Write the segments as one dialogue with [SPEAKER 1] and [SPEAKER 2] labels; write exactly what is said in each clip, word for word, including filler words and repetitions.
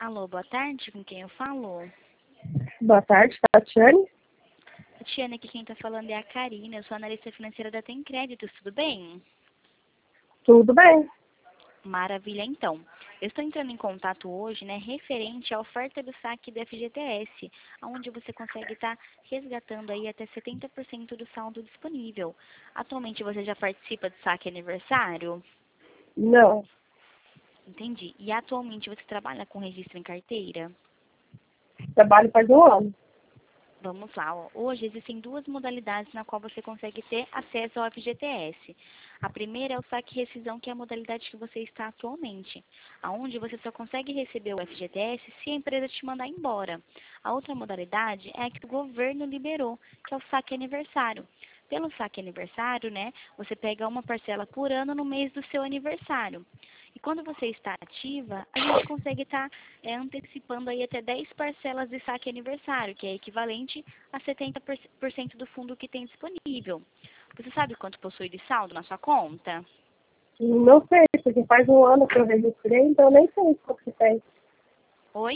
[SPEAKER 1] Alô, boa tarde, com quem eu falo?
[SPEAKER 2] Boa tarde, Tatiane.
[SPEAKER 1] Tatiana, aqui quem está falando é a Karina, eu sou analista financeira da Tem Créditos, tudo bem?
[SPEAKER 2] Tudo bem?
[SPEAKER 1] Maravilha, então. Eu estou entrando em contato hoje, né, referente à oferta do saque do F G T S, onde você consegue estar resgatando aí até setenta por cento do saldo disponível. Atualmente você já participa do saque aniversário?
[SPEAKER 2] Não.
[SPEAKER 1] Entendi. E atualmente você trabalha com registro em carteira?
[SPEAKER 2] Trabalho faz um ano.
[SPEAKER 1] Vamos lá, ó. Hoje existem duas modalidades na qual você consegue ter acesso ao F G T S. A primeira é o saque rescisão, que é a modalidade que você está atualmente, aonde você só consegue receber o F G T S se a empresa te mandar embora. A outra modalidade é a que o governo liberou, que é o saque aniversário. Pelo saque aniversário, né, você pega uma parcela por ano no mês do seu aniversário. E quando você está ativa, a gente consegue estar é, antecipando aí até dez parcelas de saque aniversário, que é equivalente a setenta por cento do fundo que tem disponível. Você sabe quanto possui de saldo na sua conta?
[SPEAKER 2] Não sei, porque faz um ano que eu registrei, então eu nem sei quanto que tem.
[SPEAKER 1] Oi?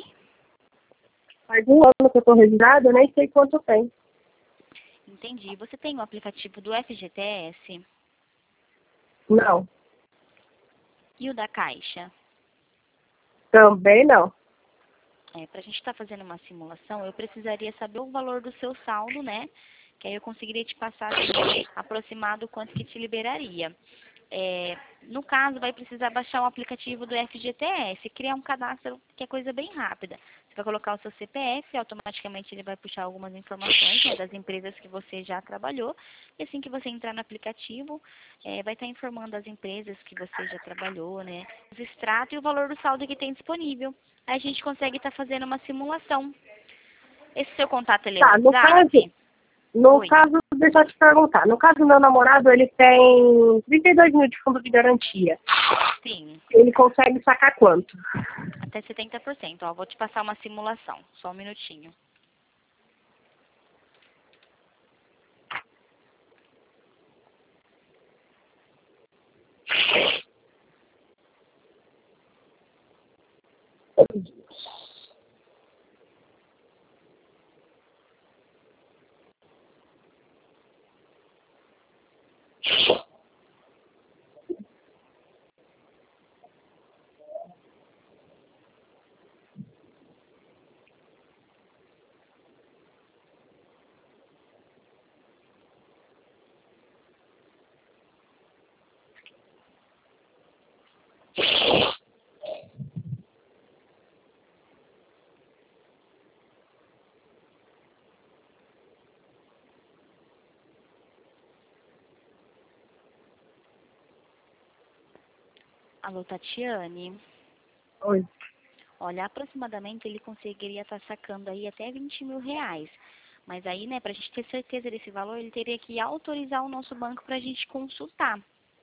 [SPEAKER 2] Faz um ano que eu estou registrada, eu nem sei quanto tem.
[SPEAKER 1] Entendi. Você tem o aplicativo do F G T S
[SPEAKER 2] Não.
[SPEAKER 1] e o da Caixa?
[SPEAKER 2] Também não.
[SPEAKER 1] É, para a gente estar fazendo uma simulação, eu precisaria saber o valor do seu saldo, né? Que aí eu conseguiria te passar assim, aproximado quanto que te liberaria. É, no caso, vai precisar baixar o aplicativo do F G T S, criar um cadastro, que é coisa bem rápida. Você vai colocar o seu C P F, automaticamente ele vai puxar algumas informações, né, das empresas que você já trabalhou. E assim que você entrar no aplicativo, é, vai estar informando as empresas que você já trabalhou, né, os extratos e o valor do saldo que tem disponível. Aí a gente consegue estar fazendo uma simulação. Esse seu contato, ele é o
[SPEAKER 2] Tá, no caso,
[SPEAKER 1] WhatsApp?
[SPEAKER 2] no
[SPEAKER 1] Oi.
[SPEAKER 2] caso, deixa eu te perguntar. No caso, meu namorado, ele tem trinta e dois mil de fundo de garantia.
[SPEAKER 1] Sim.
[SPEAKER 2] Ele consegue sacar quanto?
[SPEAKER 1] Até setenta por cento. Ó, vou te passar uma simulação. Só um minutinho. Alô, Tatiane?
[SPEAKER 2] Oi.
[SPEAKER 1] Olha, aproximadamente ele conseguiria estar sacando aí até vinte mil reais. Mas aí, né, pra gente ter certeza desse valor, ele teria que autorizar o nosso banco pra gente consultar.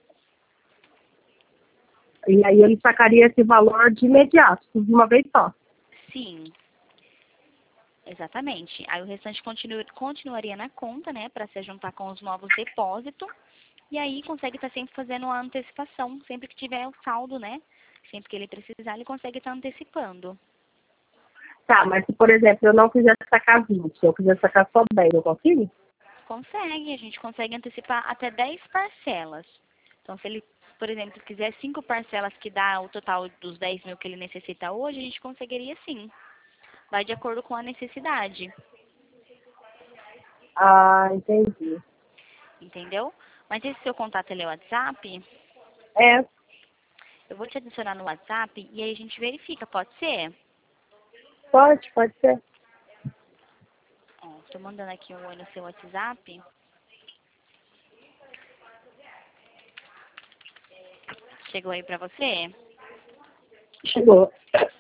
[SPEAKER 2] E aí ele sacaria esse valor de imediato, de uma vez só.
[SPEAKER 1] Sim, exatamente. Aí o restante continu continuaria na conta, né, pra se juntar com os novos depósitos. E aí consegue estar sempre fazendo a antecipação, sempre que tiver o saldo, né? Sempre que ele precisar, ele consegue estar antecipando.
[SPEAKER 2] Tá, mas se, por exemplo, eu não quiser sacar vinte, eu quiser sacar só dez, eu consigo?
[SPEAKER 1] Consegue, a gente consegue antecipar até dez parcelas. Então, se ele, por exemplo, quiser cinco parcelas que dá o total dos dez mil que ele necessita hoje, a gente conseguiria sim. Vai de acordo com a necessidade,
[SPEAKER 2] Ah, entendi.
[SPEAKER 1] entendeu? Mas esse seu contato ele é o WhatsApp?
[SPEAKER 2] É,
[SPEAKER 1] Eu vou te adicionar no WhatsApp e aí a gente verifica, pode ser?
[SPEAKER 2] pode, pode ser.
[SPEAKER 1] Ó, tô mandando aqui um oi no seu WhatsApp. Chegou aí pra você?
[SPEAKER 2] Chegou.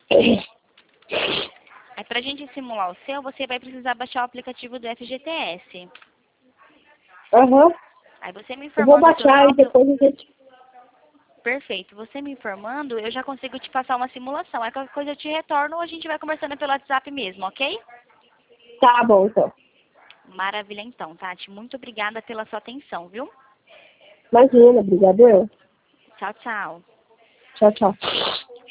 [SPEAKER 1] Aí pra gente simular o seu, você vai precisar baixar o aplicativo do F G T S.
[SPEAKER 2] Aham.
[SPEAKER 1] Aí você me
[SPEAKER 2] Eu vou
[SPEAKER 1] informando o seu
[SPEAKER 2] baixar e
[SPEAKER 1] saldo.
[SPEAKER 2] depois a gente...
[SPEAKER 1] Perfeito. Você me informando, eu já consigo te passar uma simulação. Aí qualquer coisa eu te retorno ou a gente vai conversando pelo WhatsApp mesmo, ok?
[SPEAKER 2] Tá bom, então.
[SPEAKER 1] Maravilha então, Tati. Muito obrigada pela sua atenção, viu?
[SPEAKER 2] Imagina, obrigado eu.
[SPEAKER 1] Tchau, tchau.
[SPEAKER 2] Tchau, tchau.